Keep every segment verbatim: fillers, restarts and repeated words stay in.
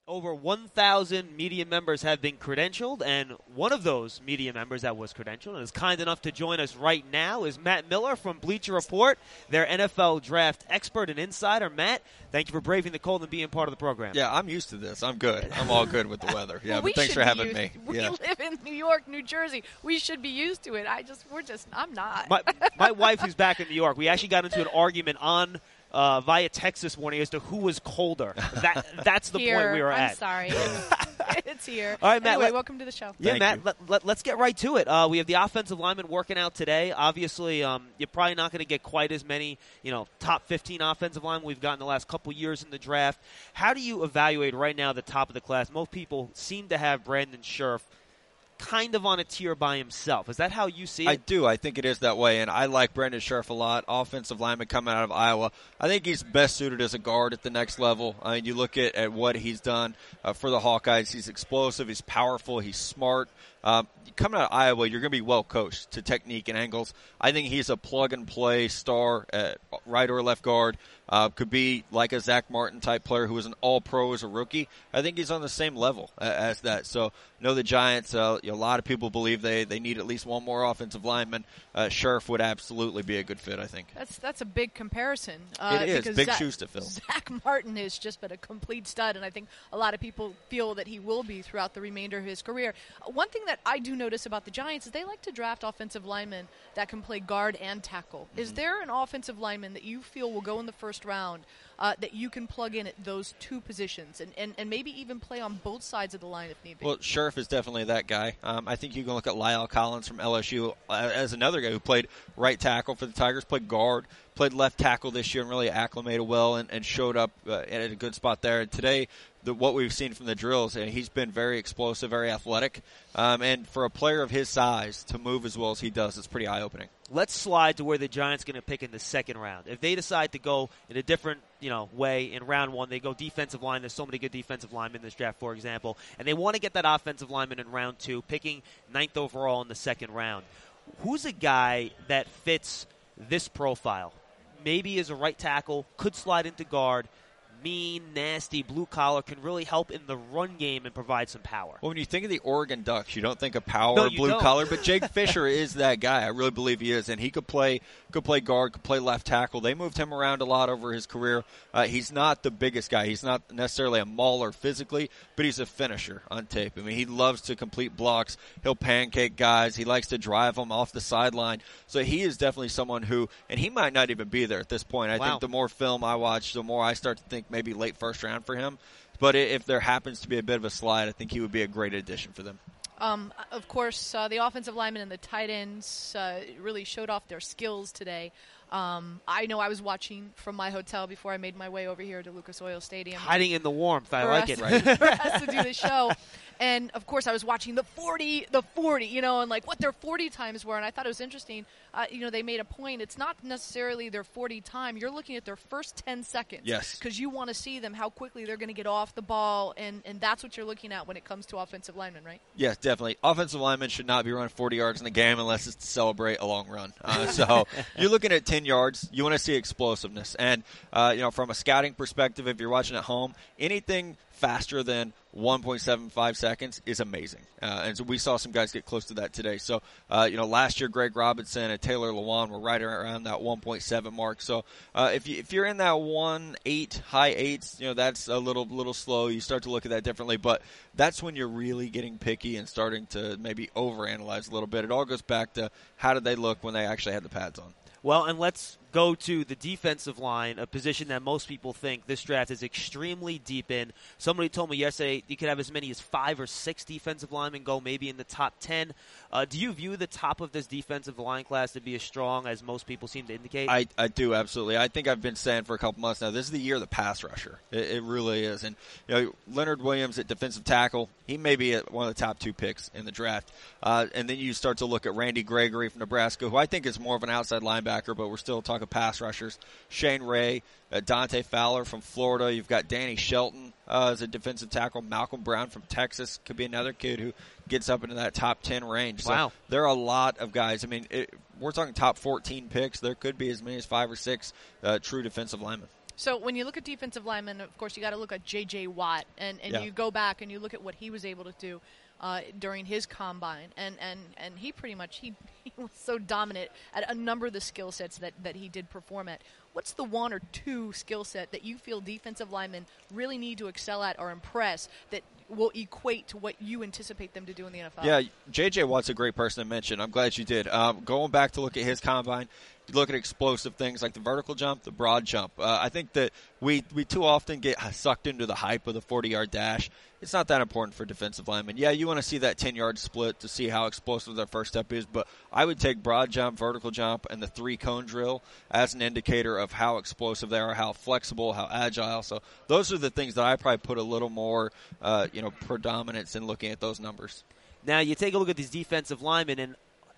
Over one thousand media members have been credentialed, and one of those media members that was credentialed and is kind enough to join us right now is Matt Miller from Bleacher Report, their N F L draft expert and insider. Matt, thank you for braving the cold and being part of the program. Yeah, I'm used to this. I'm good. I'm all good with the weather. Yeah, well, but thanks for having used, me. We yeah. live in New York, New Jersey. We should be used to it. I just, we're just, I'm not. My, my wife, who's back in New York, we actually got into an argument on Uh, via text this morning as to who was colder. That That's the here, point we were I'm at. sorry. It's here. All right, Matt. Anyway, let, welcome to the show. Yeah, Thank Matt, let, let, let's get right to it. Uh, we have the offensive linemen working out today. Obviously, um, you're probably not going to get quite as many, you know, top fifteen offensive linemen we've gotten the last couple years in the draft. How do you evaluate right now the top of the class? Most people seem to have Brandon Scherff kind of on a tier by himself. Is that how you see it? I do. I think it is that way, and I like Brandon Scherff a lot, offensive lineman coming out of Iowa. I think he's best suited as a guard at the next level. I mean, you look at, at what he's done uh, for the Hawkeyes. He's explosive. He's powerful. He's smart. Um, coming out of Iowa, you're going to be well coached to technique and angles. I think he's a plug-and-play star at right or left guard. Uh, could be like a Zach Martin type player who was an all-pro as a rookie. I think he's on the same level uh, as that. So, know the Giants, uh, you know, a lot of people believe they, they need at least one more offensive lineman. Uh, Scherff would absolutely be a good fit, I think. That's that's a big comparison. Uh, it is. Big Zach, shoes to fill. Zach Martin has just been a complete stud, and I think a lot of people feel that he will be throughout the remainder of his career. One thing that I do notice about the Giants is they like to draft offensive linemen that can play guard and tackle. Mm-hmm. Is there an offensive lineman that you feel will go in the first round uh, that you can plug in at those two positions and, and, and maybe even play on both sides of the line if need be? Well, Scherff is definitely that guy. Um, I think you can look at Lyle Collins from L S U uh, as another guy who played right tackle for the Tigers, played guard, played left tackle this year and really acclimated well and, and showed up uh, at a good spot there. And today, the, what we've seen from the drills, and he's been very explosive, very athletic. Um, and for a player of his size to move as well as he does, it's pretty eye-opening. Let's slide to where the Giants are going to pick in the second round. If they decide to go in a different, you know, way in round one, they go defensive line. There's so many good defensive linemen in this draft, for example, and they want to get that offensive lineman in round two, picking ninth overall in the second round. Who's a guy that fits this profile? Maybe as a right tackle, could slide into guard, mean, nasty, blue collar, can really help in the run game and provide some power. Well, when you think of the Oregon Ducks, you don't think of power no, or blue don't. collar, but Jake Fisher is that guy. I really believe he is, and he could play could play guard, could play left tackle. They moved him around a lot over his career. Uh, he's not the biggest guy. He's not necessarily a mauler physically, but he's a finisher on tape. I mean, he loves to complete blocks. He'll pancake guys. He likes to drive them off the sideline. So he is definitely someone who, and he might not even be there at this point. I wow. think the more film I watch, the more I start to think maybe late first round for him. But if there happens to be a bit of a slide, I think he would be a great addition for them. Um, of course, uh, the offensive linemen and the tight ends uh, really showed off their skills today. Um, I know I was watching from my hotel before I made my way over here to Lucas Oil Stadium. Hiding in the warmth. I like us, it. Right. For us to do the show. And, of course, I was watching the forty, the forty, you know, and, like, what their forty times were. And I thought it was interesting. Uh, you know, they made a point. It's not necessarily their forty time. You're looking at their first ten seconds. Yes. Because you want to see them, how quickly they're going to get off the ball. And, and that's what you're looking at when it comes to offensive linemen, right? Yes, definitely. Offensive linemen should not be running forty yards in the game unless it's to celebrate a long run. Uh, so you're looking at ten yards. You want to see explosiveness. And, uh, you know, from a scouting perspective, if you're watching at home, anything faster than one point seven five seconds is amazing. Uh, and so we saw some guys get close to that today. So, uh, you know, last year Greg Robinson and Taylor Lewan were right around that one point seven mark. So uh, if, you, if you're in that one eight, high eights, you know, that's a little little slow. You start to look at that differently. But that's when you're really getting picky and starting to maybe overanalyze a little bit. It all goes back to how did they look when they actually had the pads on. Well, and let's go to the defensive line, a position that most people think this draft is extremely deep in. Somebody told me yesterday you could have as many as five or six defensive linemen go maybe in the top ten. Uh, do you view the top of this defensive line class to be as strong as most people seem to indicate? I, I do, absolutely. I think I've been saying for a couple months now, this is the year of the pass rusher. It, it really is. And you know, Leonard Williams at defensive tackle, he may be one of the top two picks in the draft. Uh, and then you start to look at Randy Gregory from Nebraska, who I think is more of an outside linebacker, but we're still talking pass rushers. Shane Ray, uh, Dante Fowler from Florida. You've got Danny Shelton uh, as a defensive tackle. Malcolm Brown from Texas could be another kid who gets up into that top ten range. So wow. There are a lot of guys. I mean, it, we're talking top fourteen picks. There could be as many as five or six uh, true defensive linemen. So when you look at defensive linemen, of course, you got to look at J J. Watt, and, and Yeah. you go back and you look at what he was able to do uh, during his combine, and, and, and he pretty much he, he was so dominant at a number of the skill sets that, that he did perform at. What's the one or two skill set that you feel defensive linemen really need to excel at or impress that will equate to what you anticipate them to do in the N F L? Yeah, J J. Watt's a great person to mention. I'm glad you did. Um, going back to look at his combine, you look at explosive things like the vertical jump, the broad jump. Uh, I think that we, we too often get sucked into the hype of the forty-yard dash. It's not that important for defensive linemen. Yeah, you want to see that ten-yard split to see how explosive their first step is, but I would take broad jump, vertical jump, and the three-cone drill as an indicator of how explosive they are, how flexible, how agile. So those are the things that I probably put a little more, uh, you know, predominance in looking at those numbers. Now, you take a look at these defensive linemen, and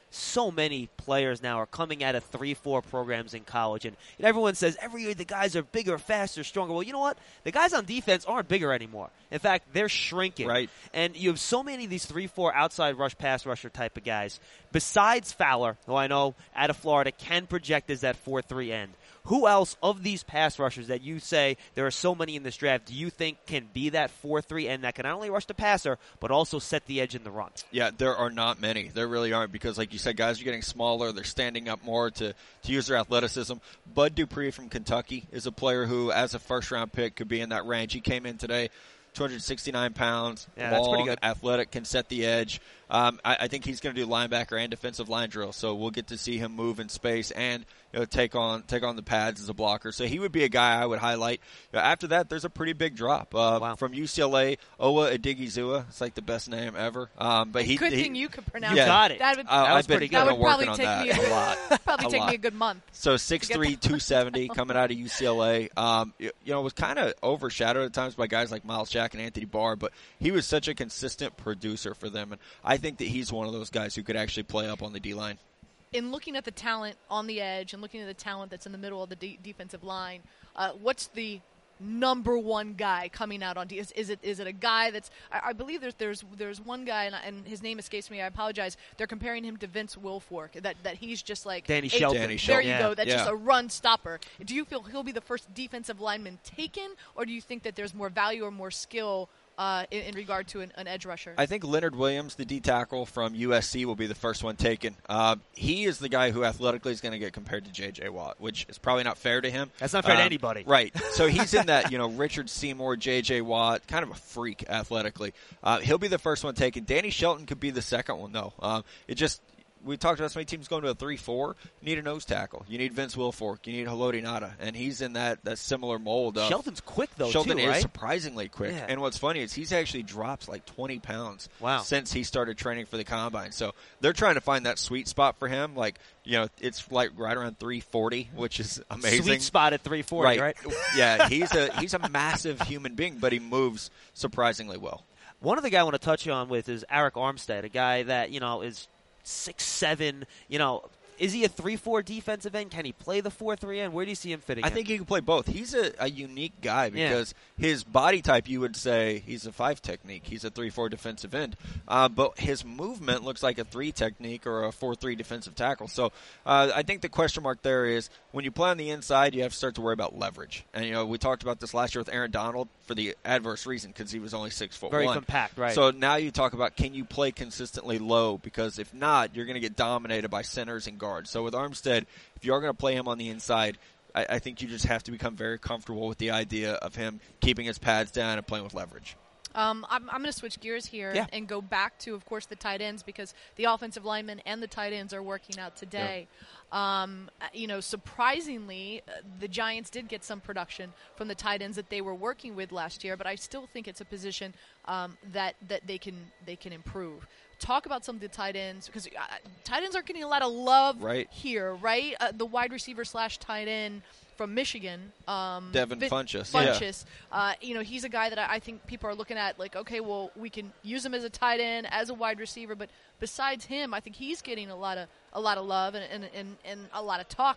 so many players now are coming out of three four programs in college, and, and everyone says every year the guys are bigger, faster, stronger. Well, you know what? The guys on defense aren't bigger anymore. In fact, they're shrinking. Right. And you have so many of these three four outside rush, pass rusher type of guys. Besides Fowler, who I know out of Florida can project as that four three end. Who else of these pass rushers that you say there are so many in this draft do you think can be that four three end that can not only rush the passer but also set the edge in the run? Yeah, there are not many. There really aren't because, like you said, guys are getting smaller. They're standing up more to, to use their athleticism. Bud Dupree from Kentucky is a player who, as a first-round pick, could be in that range. He came in today, two hundred sixty-nine pounds, yeah, that's pretty long, good. athletic, can set the edge. Um, I, I think he's going to do linebacker and defensive line drill, so we'll get to see him move in space and you know, take on take on the pads as a blocker. So he would be a guy I would highlight. You know, after that, there's a pretty big drop uh, wow. from U C L A. Owa Adigizua. It's like the best name ever. Um, but he, Good he, thing you could pronounce yeah. it. Got it. That would, Uh, That was I've been pretty good. that kinda would probably working on take that me a lot. probably a take lot. me a good month. So six three, two seventy coming out of U C L A. Um, you, you know, was kind of overshadowed at times by guys like Miles Jack and Anthony Barr, but he was such a consistent producer for them, and I think that he's one of those guys who could actually play up on the D-line. In looking at the talent on the edge and looking at the talent that's in the middle of the de- defensive line, uh, what's the number one guy coming out on D? Is, is it is it a guy that's? I, I believe there's there's there's one guy and, and his name escapes me. I apologize. They're comparing him to Vince Wilfork. That that he's just like Danny a- Shelton. Danny There Shelton. you Yeah. go. That's Yeah. just a run stopper. Do you feel he'll be the first defensive lineman taken, or do you think that there's more value or more skill uh, in, in regard to an, an edge rusher? I think Leonard Williams, the D tackle from U S C, will be the first one taken. Uh, he is the guy who athletically is going to get compared to J J. Watt, which is probably not fair to him. That's not fair to Um, anybody. Right. So he's in that, you know, Richard Seymour, J J. Watt, kind of a freak athletically. Uh, he'll be the first one taken. Danny Shelton could be the second one, though. Um, it just – we talked about so many teams going to a three four. You need a nose tackle. You need Vince Wilfork. You need Haloti Ngata. And he's in that, that similar mold. Of, Shelton's quick, though, Shelton too, is right? surprisingly quick. Yeah. And what's funny is he's actually dropped like twenty pounds Wow. since he started training for the Combine. So they're trying to find that sweet spot for him. Like, you know, it's like right around three forty, which is amazing. Sweet spot at three forty, right? Yeah, he's a he's a massive human being, but he moves surprisingly well. One other guy I want to touch on with is Eric Armstead, a guy that, you know, is six seven, you know, is he a three four defensive end? Can he play the four three end? Where do you see him fitting I in? think he can play both. He's a, a unique guy Yeah. because his body type, you would say he's a five technique. He's a three four defensive end. Uh, but his movement looks like a three technique or a four three defensive tackle. So uh, I think the question mark there is when you play on the inside, you have to start to worry about leverage. And, you know, we talked about this last year with Aaron Donald for the adverse reason because he was only six foot Very one. compact, right. So now you talk about can you play consistently low because if not, you're going to get dominated by centers and guards. So with Armstead, if you are going to play him on the inside, I, I think you just have to become very comfortable with the idea of him keeping his pads down and playing with leverage. Um, I'm, I'm going to switch gears here Yeah. and go back to, of course, the tight ends because the offensive linemen and the tight ends are working out today. Um, uh, you know, surprisingly, uh, the Giants did get some production from the tight ends that they were working with last year, but I still think it's a position um, that that they can they can improve. Talk about some of the tight ends because uh, tight ends aren't getting a lot of love Right. here, right? Uh, the wide receiver slash tight end from Michigan, um, Devin Vin- Funchess, yeah. Funchess. Uh, you know, he's a guy that I, I think people are looking at like, okay, well, we can use him as a tight end, as a wide receiver, but besides him, I think he's getting a lot of a lot of love and and, and, and a lot of talk. But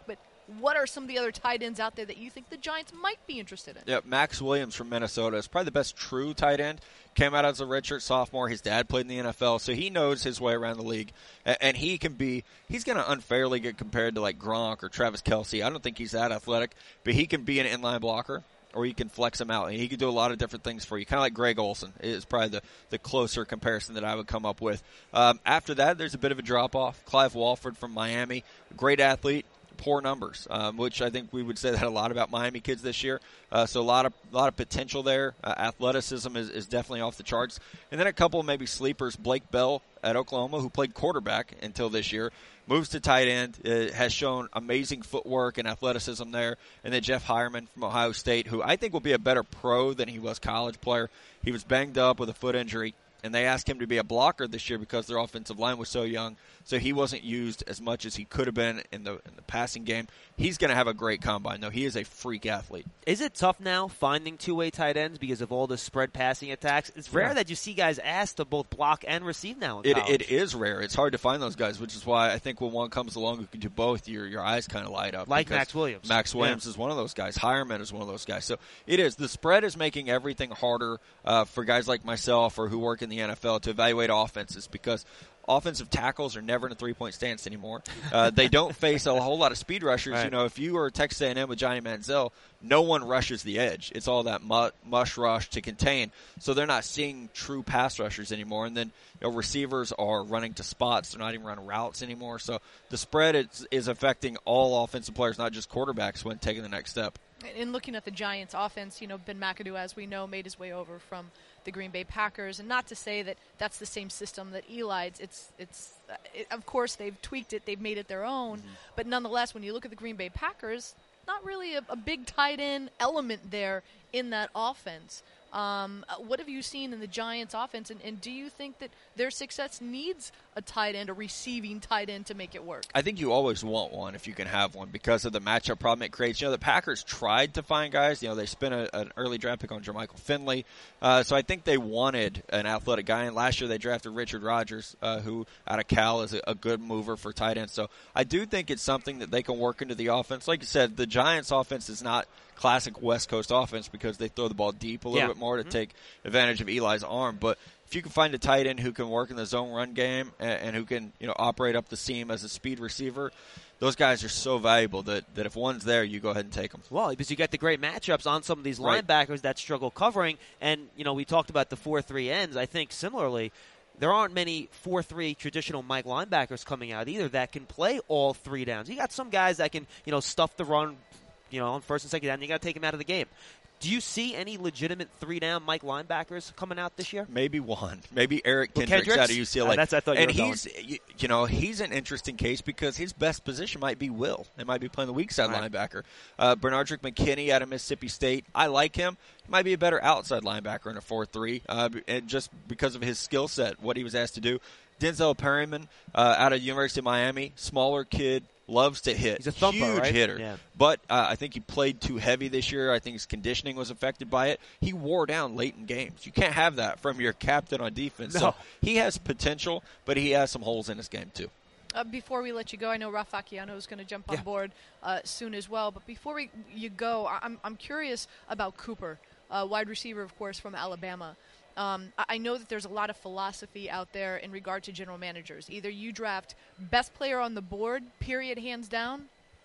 what are some of the other tight ends out there that you think the Giants might be interested in? Yeah, Max Williams from Minnesota is probably the best true tight end. Came out as a redshirt sophomore. His dad played in the N F L, so he knows his way around the league. And he can be – he's going to unfairly get compared to like Gronk or Travis Kelce. I don't think he's that athletic, but he can be an inline blocker, or you can flex him out. And he can do a lot of different things for you, kind of like Greg Olsen is probably the, the closer comparison that I would come up with. Um, after that, there's a bit of a drop-off. Clive Walford from Miami, great athlete. Poor numbers, um, which I think we would say that a lot about Miami kids this year. Uh, so a lot of a lot of potential there. Uh, athleticism is, is definitely off the charts. And then a couple maybe sleepers. Blake Bell at Oklahoma, who played quarterback until this year, moves to tight end, uh, has shown amazing footwork and athleticism there. And then Jeff Hireman from Ohio State, who I think will be a better pro than he was college player. He was banged up with a foot injury, and they asked him to be a blocker this year because their offensive line was so young. So he wasn't used as much as he could have been in the in the passing game. He's going to have a great combine, though. He is a freak athlete. Is it tough now finding two-way tight ends because of all the spread passing attacks? It's rare yeah. that you see guys asked to both block and receive now in it, college. It is rare. It's hard to find those guys, which is why I think when one comes along who can do both, your your eyes kind of light up. Like Max Williams. Max Williams yeah. is one of those guys. Hireman is one of those guys. So it is. The spread is making everything harder uh, for guys like myself or who work in the N F L to evaluate offenses because offensive tackles are never in a three-point stance anymore. Uh, they don't face a whole lot of speed rushers. Right. You know, if you are Texas A and M with Johnny Manziel, no one rushes the edge. It's all that mu- mush rush to contain. So they're not seeing true pass rushers anymore. And then you know, receivers are running to spots. They're not even running routes anymore. So the spread is, is affecting all offensive players, not just quarterbacks, when taking the next step. In looking at the Giants' offense, you know, Ben McAdoo, as we know, made his way over from the Green Bay Packers, and not to say that that's the same system that Eli's. It's, it's, uh, it, of course, they've tweaked it, they've made it their own, mm-hmm. but nonetheless, when you look at the Green Bay Packers, not really a, a big tight end element there in that offense. Um, what have you seen in the Giants' offense, and, and do you think that their success needs a tight end, a receiving tight end, to make it work? I think you always want one if you can have one because of the matchup problem it creates. You know, the Packers tried to find guys. You know, they spent a, an early draft pick on Jermichael Finley, uh, so I think they wanted an athletic guy. And last year they drafted Richard Rodgers, uh, who out of Cal is a, a good mover for tight ends. So I do think it's something that they can work into the offense. Like you said, the Giants' offense is not classic West Coast offense because they throw the ball deep a little yeah. bit more to mm-hmm. take advantage of Eli's arm. But if you can find a tight end who can work in the zone run game and, and who can, you know, operate up the seam as a speed receiver, those guys are so valuable that, that if one's there, you go ahead and take them. Well, because you get the great matchups on some of these right. linebackers that struggle covering. And, you know, we talked about the four three ends. I think similarly, there aren't many four three traditional Mike linebackers coming out either that can play all three downs. You got some guys that can, you know, stuff the run, you know, on first and second down. You got to take him out of the game. Do you see any legitimate three-down Mike linebackers coming out this year? Maybe one. Maybe Eric well, Kendricks, Kendricks out of U C L A. Uh, that's I thought you and were he's, you, you know, he's an interesting case because his best position might be Will. They might be playing the weak side right. linebacker. Uh, Bernardrick McKinney out of Mississippi State. I like him. He might be a better outside linebacker in a four three, uh, and just because of his skill set, what he was asked to do. Denzel Perryman uh, out of University of Miami, smaller kid. Loves to hit. He's a thumper, huge right? hitter. Yeah. But uh, I think he played too heavy this year. I think his conditioning was affected by it. He wore down late in games. You can't have that from your captain on defense. No. So he has potential, but he has some holes in his game too. Uh, before we let you go, I know Ralph Facciano is going to jump on yeah. board uh, soon as well. But before we, you go, I'm I'm curious about Cooper, uh, wide receiver, of course, from Alabama. Um, I know that there's a lot of philosophy out there in regard to general managers. Either you draft best player on the board, period, hands down,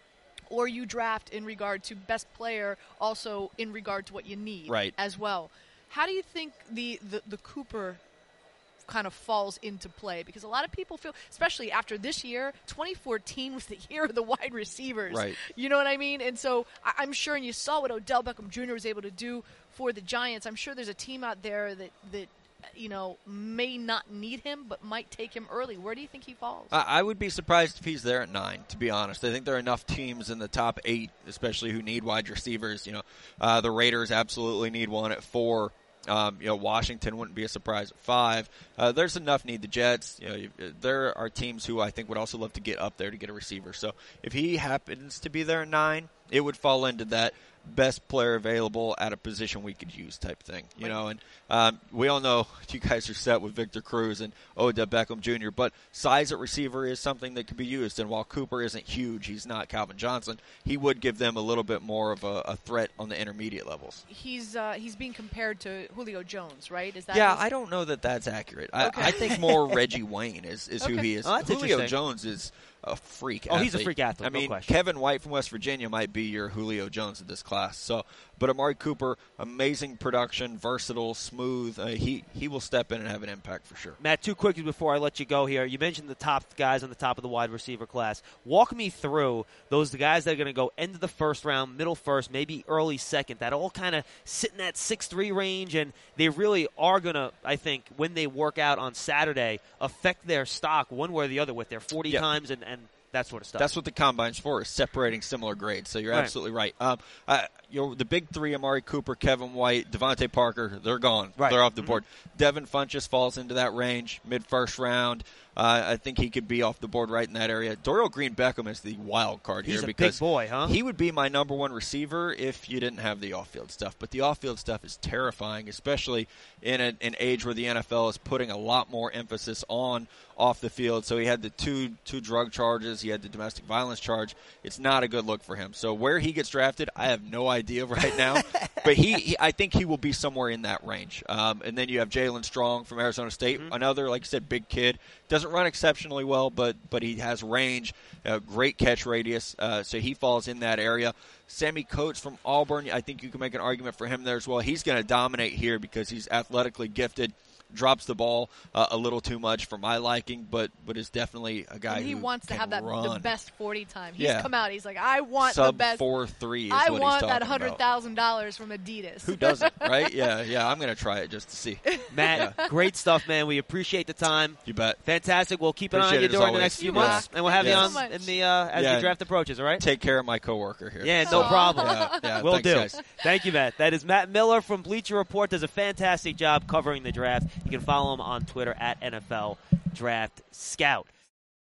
or you draft in regard to best player also in regard to what you need right. as well. How do you think the, the, the Cooper kind of falls into play? Because a lot of people feel, especially after this year, twenty fourteen was the year of the wide receivers. Right. You know what I mean? And so I, I'm sure, and you saw what Odell Beckham Junior was able to do for the Giants. I'm sure there's a team out there that, that you know, may not need him but might take him early. Where do you think he falls? I would be surprised if he's there at nine, to be honest. I think there are enough teams in the top eight, especially who need wide receivers. You know, uh, the Raiders absolutely need one at four. Um, you know, Washington wouldn't be a surprise at five. Uh, there's enough need. The Jets, you know, you, there are teams who I think would also love to get up there to get a receiver. So if he happens to be there at nine, it would fall into that best player available at a position we could use type thing, you know. And um, we all know you guys are set with Victor Cruz and Odell Beckham Junior, but size at receiver is something that could be used. And while Cooper isn't huge, he's not Calvin Johnson, he would give them a little bit more of a, a threat on the intermediate levels. He's uh, he's being compared to Julio Jones, right? Is that yeah, his... I don't know that that's accurate. Okay. I, I think more Reggie Wayne is, is okay. who he is. Oh, that's Julio Jones is a freak Oh, athlete. he's a freak athlete, I mean, no question. Kevin White from West Virginia might be your Julio Jones of this class. So, but Amari Cooper, amazing production, versatile, smooth. Uh, he he will step in and have an impact for sure. Matt, two quickies before I let you go here. You mentioned the top guys on the top of the wide receiver class. Walk me through those the guys that are going to go end of the first round, middle first, maybe early second, that all kind of sit in that six three range, and they really are going to, I think, when they work out on Saturday, affect their stock one way or the other with their forty yep. times and, and that sort of stuff. That's what the combine's for, is separating similar grades. So you're right. absolutely right. Um, uh, you know, the big three, Amari Cooper, Kevin White, Devontae Parker, they're gone. Right. They're off the Mm-hmm. board. Devin Funchess falls into that range, mid-first round. Uh, I think he could be off the board right in that area. Dorial Green-Beckham is the wild card He's here a because big boy, huh? he would be my number one receiver if you didn't have the off-field stuff. But the off-field stuff is terrifying, especially in a, an age where the N F L is putting a lot more emphasis on off the field. So he had the two two drug charges. He had the domestic violence charge. It's not a good look for him. So where he gets drafted, I have no idea right now. But he, he, I think he will be somewhere in that range. Um, and then you have Jalen Strong from Arizona State, Mm-hmm. another, like you said, big kid. Doesn't run exceptionally well, but but he has range, uh, great catch radius. Uh, so he falls in that area. Sammy Coates from Auburn, I think you can make an argument for him there as well. He's going to dominate here because he's athletically gifted. Drops the ball uh, a little too much for my liking, but but is definitely a guy and he who wants to can have that run. the best forty time. He's Yeah. come out. He's like, I want Sub the best. four three. Is I what want he's that talking hundred about. thousand dollars from Adidas. Who doesn't, right? Yeah, yeah. I'm going to try it just to see. Matt, great stuff, man. We appreciate the time. You bet. Fantastic. We'll keep an eye on Appreciate you it as during the always. next few You months, rock. and we'll have Yes. you on So much. in the uh, as Yeah. the draft approaches. All right? Take care of my coworker here. Yeah, no Aw. problem. Yeah, yeah, Will thanks, do. guys. Thank you, Matt. That is Matt Miller from Bleacher Report. Does a fantastic job covering the draft. You can follow him on Twitter at N F L Draft Scout.